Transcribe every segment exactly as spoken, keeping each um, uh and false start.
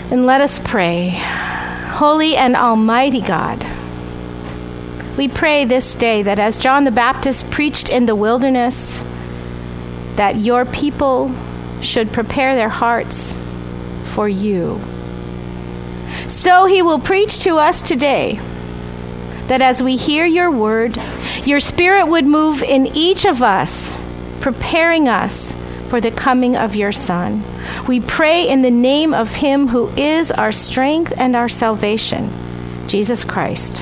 And let us pray. Holy and almighty God, we pray this day that as John the Baptist preached in the wilderness, that your people should prepare their hearts for you. So he will preach to us today, that as we hear your word, your Spirit would move in each of us, preparing us for the coming of your Son. We pray in the name of him who is our strength and our salvation, Jesus Christ.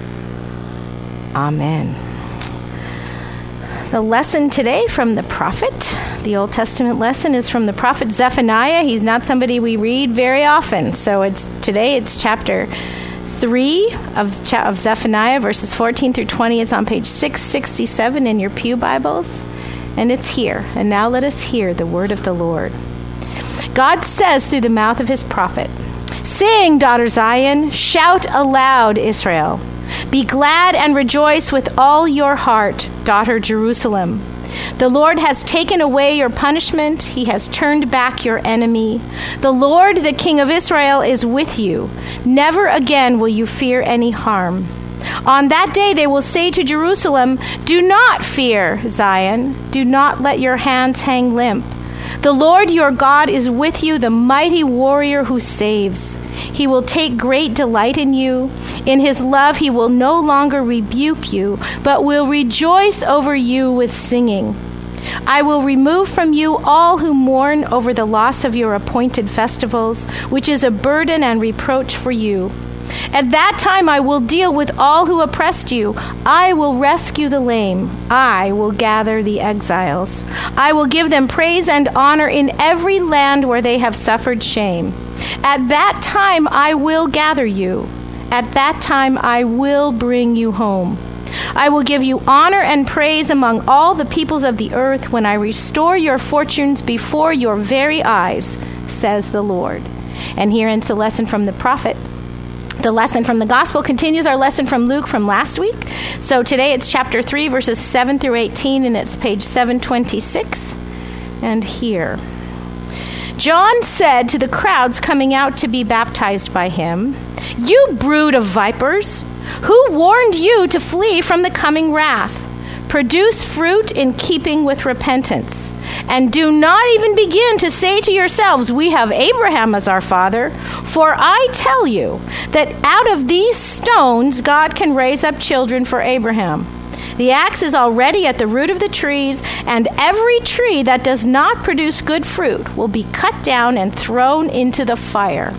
Amen. The lesson today from the prophet, the Old Testament lesson, is from the prophet Zephaniah. He's not somebody we read very often. So it's today it's chapter three of, of Zephaniah, verses fourteen through twenty. It's on page six sixty-seven in your pew Bibles. And it's here. And now let us hear the word of the Lord. God says through the mouth of his prophet, "Sing, daughter Zion, shout aloud, Israel. Be glad and rejoice with all your heart, daughter Jerusalem. The Lord has taken away your punishment. He has turned back your enemy. The Lord, the King of Israel, is with you. Never again will you fear any harm. On that day they will say to Jerusalem, 'Do not fear, Zion. Do not let your hands hang limp. The Lord your God is with you, the mighty warrior who saves. He will take great delight in you. In his love he will no longer rebuke you, but will rejoice over you with singing. I will remove from you all who mourn over the loss of your appointed festivals, which is a burden and reproach for you. At that time I will deal with all who oppressed you. I will rescue the lame. I will gather the exiles. I will give them praise and honor in every land where they have suffered shame. At that time I will gather you. At that time I will bring you home. I will give you honor and praise among all the peoples of the earth when I restore your fortunes before your very eyes, says the Lord." And here ends the lesson from the prophet. The lesson from the gospel continues our lesson from Luke from last week. So today it's chapter three, verses seven through eighteen, and it's page seven twenty-six. And here, John said to the crowds coming out to be baptized by him, "You brood of vipers, who warned you to flee from the coming wrath? Produce fruit in keeping with repentance. And do not even begin to say to yourselves, 'We have Abraham as our father.' For I tell you that out of these stones God can raise up children for Abraham. The axe is already at the root of the trees, and every tree that does not produce good fruit will be cut down and thrown into the fire."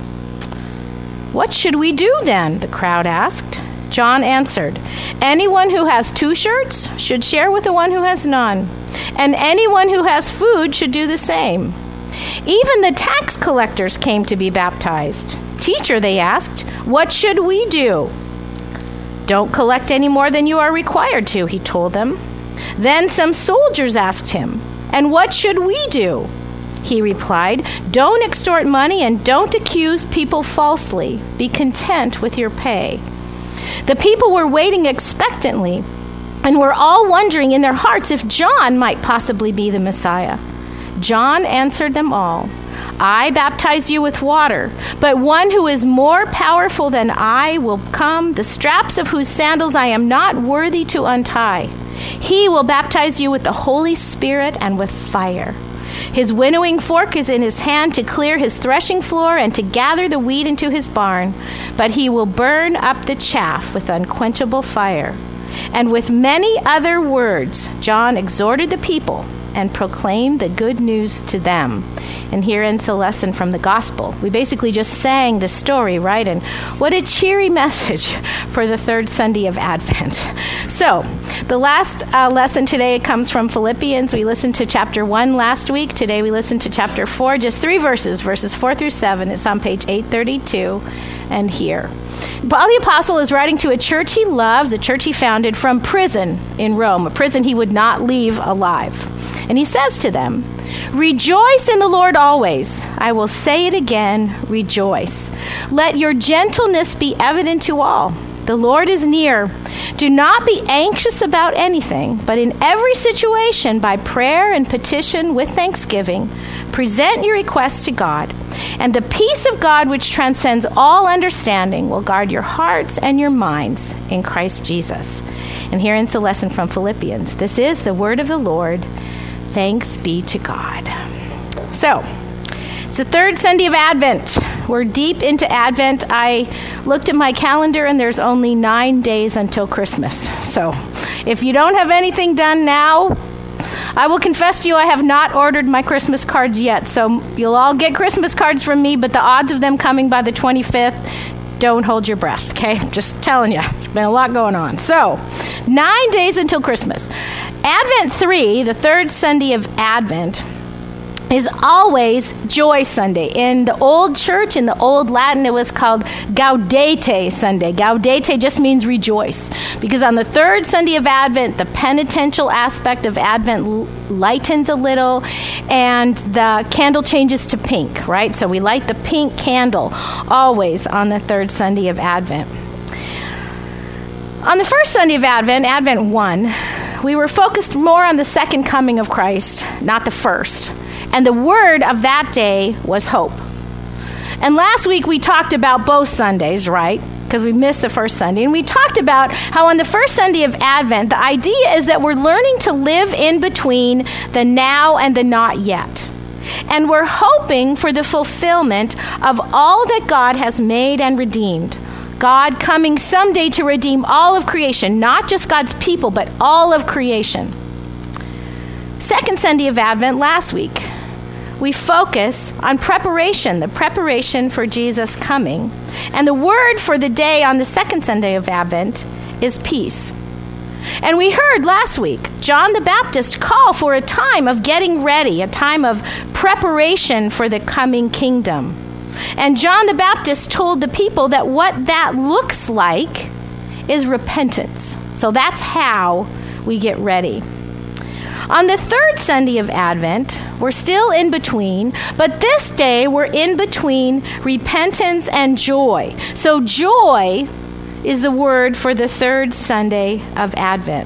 "What should we do then?" the crowd asked. John answered, "Anyone who has two shirts should share with the one who has none, and anyone who has food should do the same." Even the tax collectors came to be baptized. "Teacher," they asked, "what should we do?" "Don't collect any more than you are required to," he told them. Then some soldiers asked him, "And what should we do?" He replied, "Don't extort money and don't accuse people falsely. Be content with your pay." The people were waiting expectantly and were all wondering in their hearts if John might possibly be the Messiah. John answered them all, "I baptize you with water, but one who is more powerful than I will come, the straps of whose sandals I am not worthy to untie. He will baptize you with the Holy Spirit and with fire. His winnowing fork is in his hand to clear his threshing floor and to gather the wheat into his barn, but he will burn up the chaff with unquenchable fire." And with many other words, John exhorted the people and proclaimed the good news to them. And here ends the lesson from the gospel. We basically just sang the story, right? And what a cheery message for the third Sunday of Advent. So, the last uh, lesson today comes from Philippians. We listened to chapter one last week. Today we listened to chapter four, just three verses, verses four through seven. It's on page eight thirty-two and here. Paul the Apostle is writing to a church he loves, a church he founded from prison in Rome, a prison he would not leave alive. And he says to them, "Rejoice in the Lord always. I will say it again, rejoice. Let your gentleness be evident to all. The Lord is near. Do not be anxious about anything, but in every situation, by prayer and petition with thanksgiving, Present your requests to God, and the peace of God, which transcends all understanding, will guard your hearts and your minds in Christ Jesus. And here ends the lesson from Philippians. This is the word of the Lord. Thanks be to God. So, it's the third Sunday of Advent. We're deep into Advent. I looked at my calendar, and there's only nine days until Christmas. So, if you don't have anything done now, I will confess to you I have not ordered my Christmas cards yet. So, you'll all get Christmas cards from me, but the odds of them coming by the twenty-fifth, don't hold your breath, okay? Just telling you. There's been a lot going on. So, nine days until Christmas. Advent three, the third Sunday of Advent, is always Joy Sunday. In the old church, in the old Latin, it was called Gaudete Sunday. Gaudete just means rejoice. Because on the third Sunday of Advent, the penitential aspect of Advent lightens a little, and the candle changes to pink, right? So we light the pink candle always on the third Sunday of Advent. On the first Sunday of Advent, Advent one, we were focused more on the second coming of Christ, not the first. And the word of that day was hope. And last week we talked about both Sundays, right? Because we missed the first Sunday. And we talked about how on the first Sunday of Advent, the idea is that we're learning to live in between the now and the not yet. And we're hoping for the fulfillment of all that God has made and redeemed. God coming someday to redeem all of creation, not just God's people, but all of creation. Second Sunday of Advent last week, we focus on preparation, the preparation for Jesus' coming. And the word for the day on the second Sunday of Advent is peace. And we heard last week John the Baptist call for a time of getting ready, a time of preparation for the coming kingdom. And John the Baptist told the people that what that looks like is repentance. So that's how we get ready. On the third Sunday of Advent, we're still in between, but this day we're in between repentance and joy. So joy is the word for the third Sunday of Advent.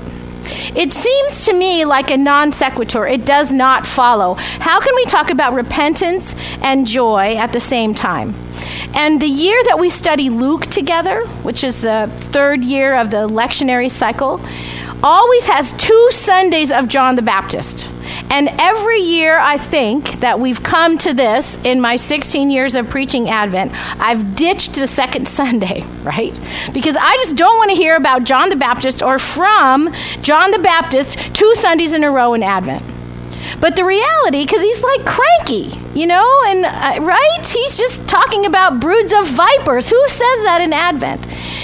It seems to me like a non sequitur. It does not follow. How can we talk about repentance and joy at the same time? And the year that we study Luke together, which is the third year of the lectionary cycle, always has two Sundays of John the Baptist. And every year I think that we've come to this in my sixteen years of preaching Advent, I've ditched the second Sunday, right? Because I just don't want to hear about John the Baptist or from John the Baptist two Sundays in a row in Advent. But the reality, because he's like cranky, you know, and uh, right? He's just talking about broods of vipers. Who says that in Advent?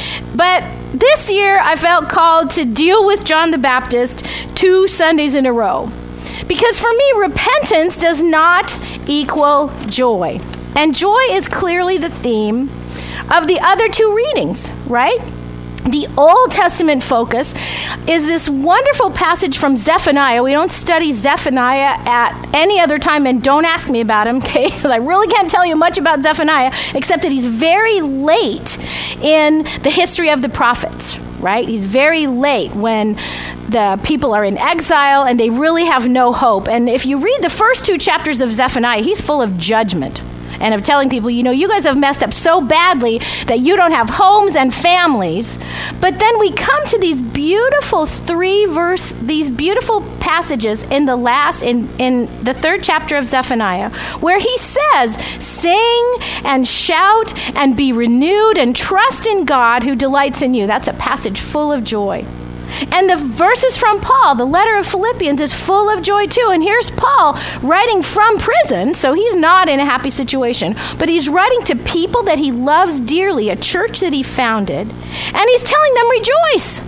But this year I felt called to deal with John the Baptist two Sundays in a row. Because for me, repentance does not equal joy. And joy is clearly the theme of the other two readings, right? The Old Testament focus is this wonderful passage from Zephaniah. We don't study Zephaniah at any other time, and don't ask me about him, okay? Because I really can't tell you much about Zephaniah, except that he's very late in the history of the prophets, right? He's very late when the people are in exile and they really have no hope. And if you read the first two chapters of Zephaniah, he's full of judgment and of telling people, you know, you guys have messed up so badly that you don't have homes and families. But then we come to these beautiful three verse, these beautiful passages in the last, in, in the third chapter of Zephaniah, where he says, sing and shout and be renewed and trust in God who delights in you. That's a passage full of joy. And the verses from Paul, the letter of Philippians, is full of joy too. And here's Paul writing from prison, so he's not in a happy situation, but he's writing to people that he loves dearly, a church that he founded, and he's telling them, rejoice.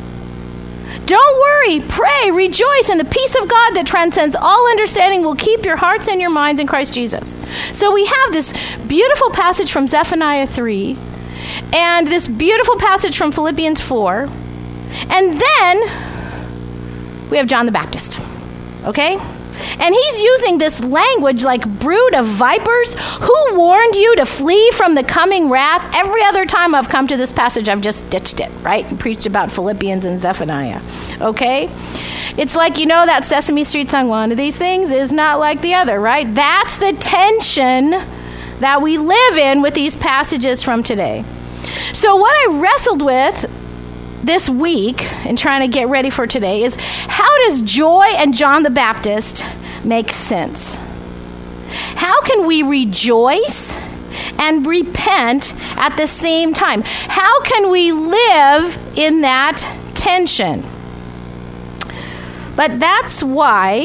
Don't worry, pray, rejoice, and the peace of God that transcends all understanding will keep your hearts and your minds in Christ Jesus. So we have this beautiful passage from Zephaniah three, and this beautiful passage from Philippians four, and then we have John the Baptist, okay? And he's using this language like brood of vipers. Who warned you to flee from the coming wrath? Every other time I've come to this passage, I've just ditched it, right? And preached about Philippians and Zephaniah, okay? It's like, you know, that Sesame Street song, one of these things is not like the other, right? That's the tension that we live in with these passages from today. So what I wrestled with this week in trying to get ready for today is, how does joy and John the Baptist make sense? How can we rejoice and repent at the same time? How can we live in that tension? But that's why,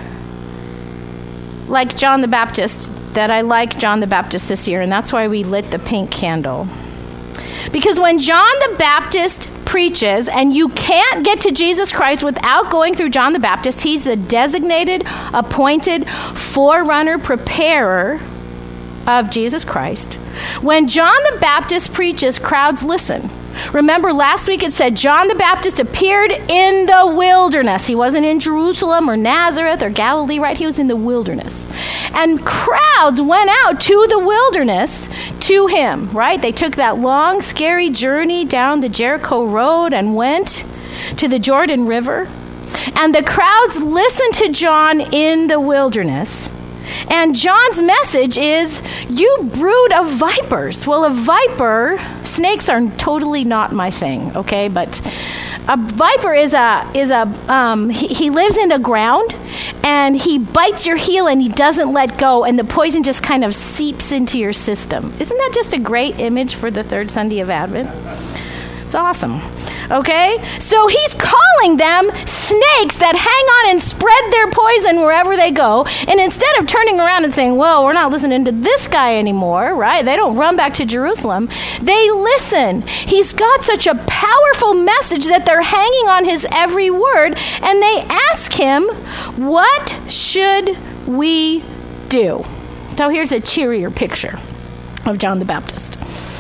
like John the Baptist, that I like John the Baptist this year, and that's why we lit the pink candle. Because when John the Baptist preaches, and you can't get to Jesus Christ without going through John the Baptist, he's the designated, appointed, forerunner, preparer of Jesus Christ. When John the Baptist preaches, crowds listen. Remember, last week it said John the Baptist appeared in the wilderness. He wasn't in Jerusalem or Nazareth or Galilee, right? He was in the wilderness. And crowds went out to the wilderness to him, right? They took that long, scary journey down the Jericho road and went to the Jordan River. And the crowds listened to John in the wilderness. And John's message is, you brood of vipers. Well, a viper, snakes are totally not my thing, okay? But a viper is a, is a um, he, he lives in the ground, and he bites your heel and he doesn't let go, and the poison just kind of seeps into your system. Isn't that just a great image for the third Sunday of Advent? It's awesome. Okay? So he's calling them snakes that hang on and spread their poison wherever they go. And instead of turning around and saying, well, we're not listening to this guy anymore, right? They don't run back to Jerusalem. They listen. He's got such a powerful message that they're hanging on his every word. And they ask him, what should we do? So here's a cheerier picture of John the Baptist.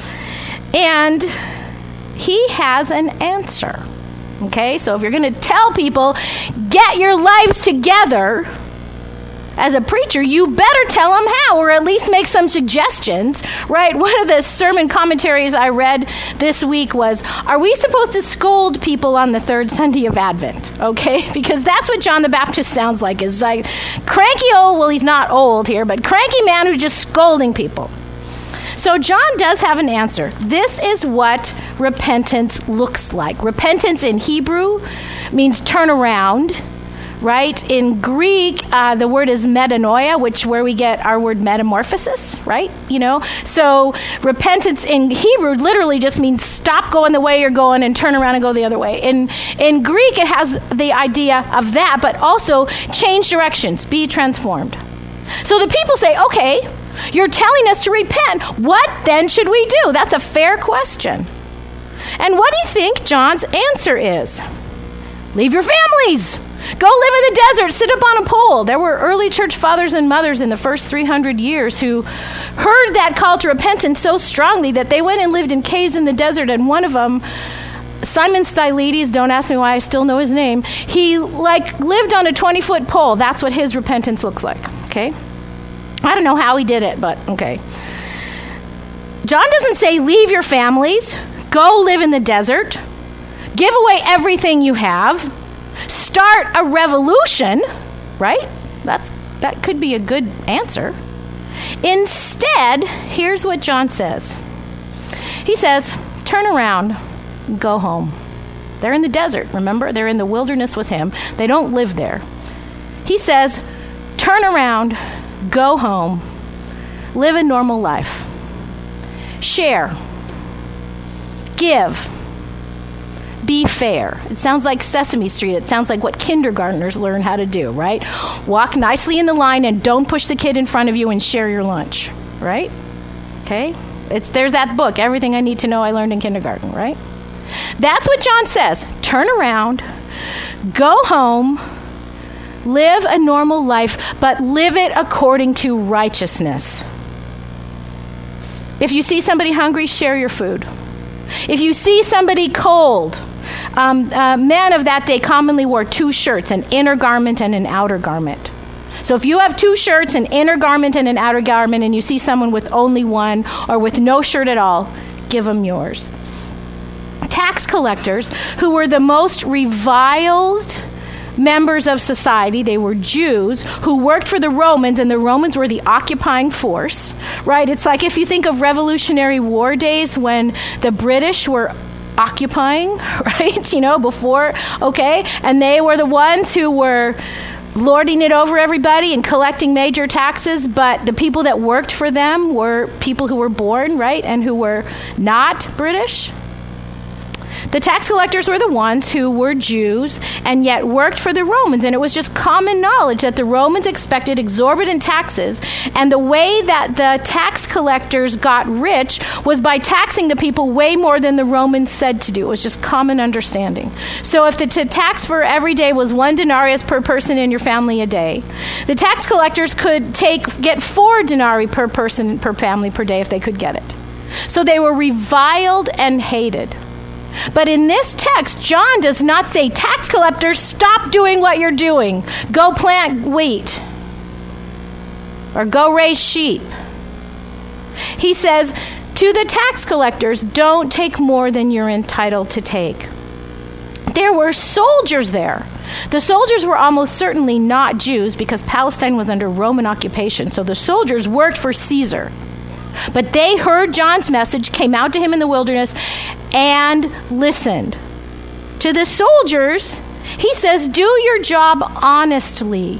And he has an answer. Okay, so if you're going to tell people, get your lives together, as a preacher, you better tell them how, or at least make some suggestions, right? One of the sermon commentaries I read this week was, are we supposed to scold people on the third Sunday of Advent? Okay, because that's what John the Baptist sounds like, is like cranky old, well, he's not old here, but cranky man who's just scolding people. So John does have an answer. This is what repentance looks like. Repentance in Hebrew means turn around, right? In Greek, uh, the word is metanoia, which where we get our word metamorphosis, right? You know, so repentance in Hebrew literally just means stop going the way you're going and turn around and go the other way. In in Greek, it has the idea of that, but also change directions, be transformed. So the people say, okay, you're telling us to repent. What then should we do? That's a fair question. And what do you think John's answer is? Leave your families. Go live in the desert. Sit up on a pole. There were early church fathers and mothers in the first three hundred years who heard that call to repentance so strongly that they went and lived in caves in the desert. And one of them, Simon Stylites, don't ask me why I still know his name, he like lived on a twenty-foot pole. That's what his repentance looks like, okay? I don't know how he did it, but okay. John doesn't say leave your families, go live in the desert, give away everything you have, start a revolution, right? That's that could be a good answer. Instead, here's what John says. He says, turn around, go home. They're in the desert, remember? They're in the wilderness with him. They don't live there. He says, turn around, go home, live a normal life. Share. Give. Be fair. It sounds like Sesame Street. It sounds like what kindergartners learn how to do, right? Walk nicely in the line and don't push the kid in front of you and share your lunch, right? Okay? It's there's that book, Everything I Need to Know I Learned in Kindergarten, right? That's what John says. Turn around, go home, live a normal life, but live it according to righteousness. If you see somebody hungry, share your food. If you see somebody cold, um, uh, men of that day commonly wore two shirts, an inner garment and an outer garment. So if you have two shirts, an inner garment and an outer garment, and you see someone with only one or with no shirt at all, give them yours. Tax collectors, who were the most reviled members of society. They were Jews who worked for the Romans, and the Romans were the occupying force, right? It's like if you think of Revolutionary War days when the British were occupying, right? You know, before, okay? And they were the ones who were lording it over everybody and collecting major taxes, but the people that worked for them were people who were born, right, and who were not British. The tax collectors were the ones who were Jews and yet worked for the Romans, and it was just common knowledge that the Romans expected exorbitant taxes, and the way that the tax collectors got rich was by taxing the people way more than the Romans said to do. It was just common understanding. So if the t- tax for every day was one denarius per person in your family a day, the tax collectors could take get four denarii per person per family per day if they could get it. So they were reviled and hated. But in this text, John does not say, tax collectors, stop doing what you're doing. Go plant wheat. Or go raise sheep. He says, to the tax collectors, don't take more than you're entitled to take. There were soldiers there. The soldiers were almost certainly not Jews because Palestine was under Roman occupation. So the soldiers worked for Caesar. But they heard John's message, came out to him in the wilderness, and listened. To the soldiers, he says, do your job honestly.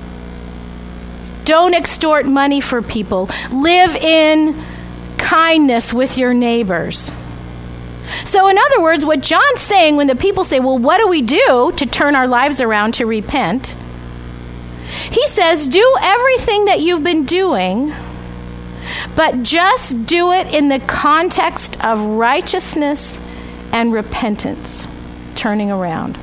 Don't extort money for people. Live in kindness with your neighbors. So in other words, what John's saying when the people say, well, what do we do to turn our lives around to repent? He says, do everything that you've been doing, but just do it in the context of righteousness and repentance, turning around.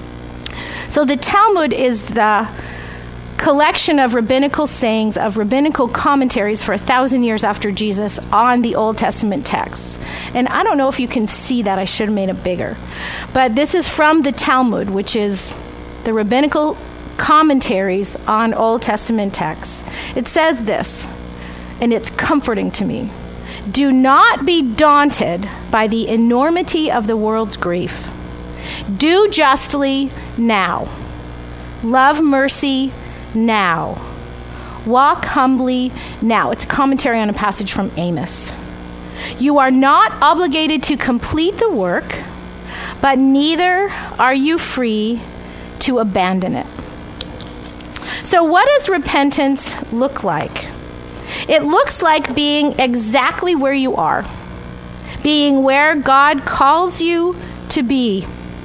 So the Talmud is the collection of rabbinical sayings, of rabbinical commentaries for a thousand years after Jesus on the Old Testament texts. And I don't know if you can see that. I should have made it bigger. But this is from the Talmud, which is the rabbinical commentaries on Old Testament texts. It says this, and it's comforting to me. Do not be daunted by the enormity of the world's grief. Do justly now. Love mercy now. Walk humbly now. It's a commentary on a passage from Amos. You are not obligated to complete the work, but neither are you free to abandon it. So what does repentance look like? It looks like being exactly where you are, being where God calls you to be.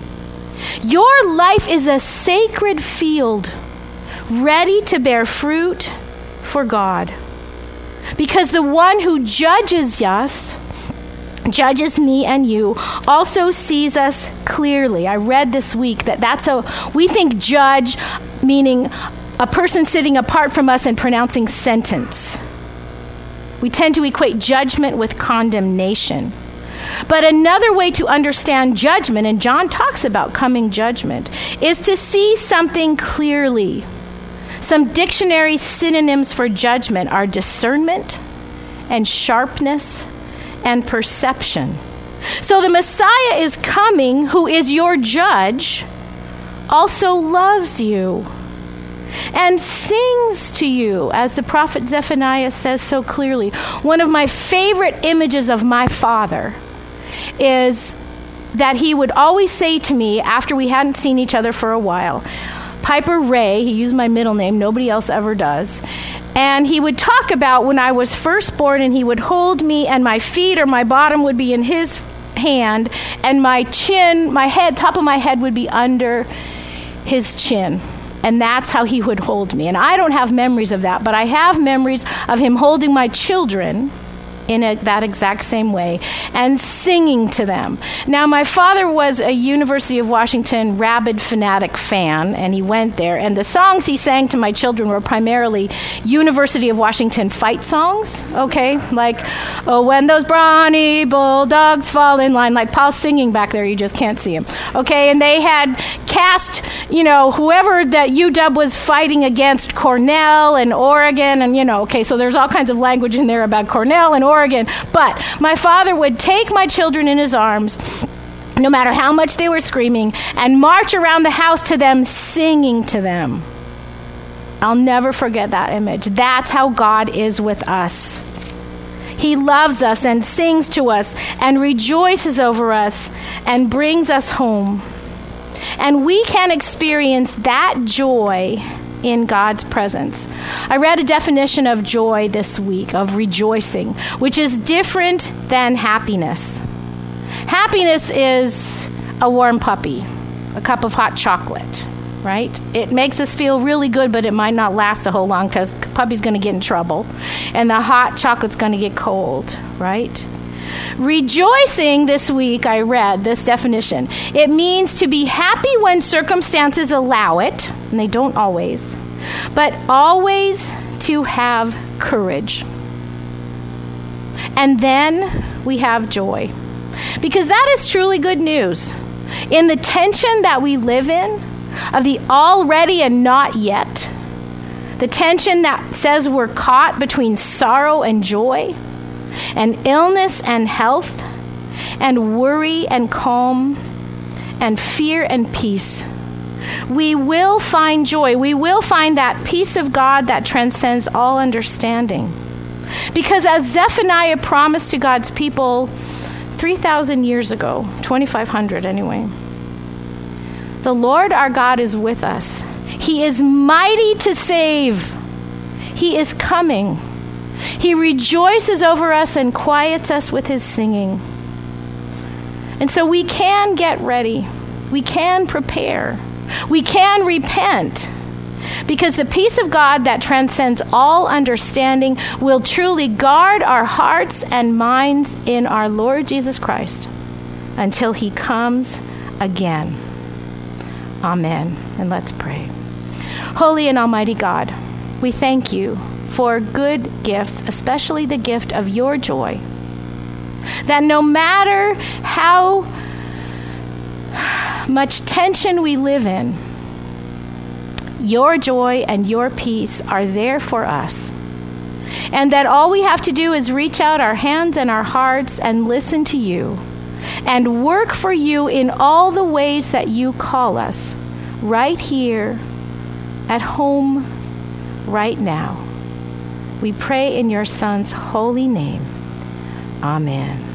Your life is a sacred field, ready to bear fruit for God. Because the one who judges us, judges me and you, also sees us clearly. I read this week that that's a, we think judge meaning a person sitting apart from us and pronouncing sentence. We tend to equate judgment with condemnation. But another way to understand judgment, and John talks about coming judgment, is to see something clearly. Some dictionary synonyms for judgment are discernment and sharpness and perception. So the Messiah is coming, who is your judge, also loves you and sings to you, as the prophet Zephaniah says so clearly. One of my favorite images of my father is that he would always say to me, after we hadn't seen each other for a while, Piper Ray, he used my middle name, nobody else ever does, and he would talk about when I was first born, and he would hold me, and my feet or my bottom would be in his hand, and my chin, my head, top of my head would be under his chin. And that's how he would hold me. And I don't have memories of that, but I have memories of him holding my children in a, that exact same way and singing to them. Now, my father was a University of Washington rabid fanatic fan, and he went there. And the songs he sang to my children were primarily University of Washington fight songs, okay? Like, oh, when those brawny bulldogs fall in line, like Paul's singing back there, you just can't see him, okay? And they had cast, you know, whoever that U W was fighting against, Cornell and Oregon, and, you know, okay, so there's all kinds of language in there about Cornell and Oregon. But my father would take my children in his arms no matter how much they were screaming, and march around the house to them, singing to them. I'll never forget that image. That's how God is with us. He loves us and sings to us and rejoices over us and brings us home. And we can experience that joy in God's presence. I read a definition of joy this week, of rejoicing, which is different than happiness. Happiness is a warm puppy, a cup of hot chocolate, right? It makes us feel really good, but it might not last a whole long time because the puppy's going to get in trouble, and the hot chocolate's going to get cold, right? Rejoicing, this week I read this definition. It means to be happy when circumstances allow it, and they don't always, but always to have courage. And then we have joy, because that is truly good news. In the tension that we live in, of the already and not yet, the tension that says we're caught between sorrow and joy, and illness and health, and worry and calm, and fear and peace, we will find joy. We will find that peace of God that transcends all understanding. Because as Zephaniah promised to God's people three thousand years ago, twenty-five hundred anyway, the Lord our God is with us. He is mighty to save. He is coming. He rejoices over us and quiets us with his singing. And so we can get ready. We can prepare. We can repent. Because the peace of God that transcends all understanding will truly guard our hearts and minds in our Lord Jesus Christ until he comes again. Amen. And let's pray. Holy and almighty God, we thank you for good gifts, especially the gift of your joy. That no matter how much tension we live in, your joy and your peace are there for us. And that all we have to do is reach out our hands and our hearts and listen to you and work for you in all the ways that you call us, right here, at home, right now. We pray in your Son's holy name. Amen.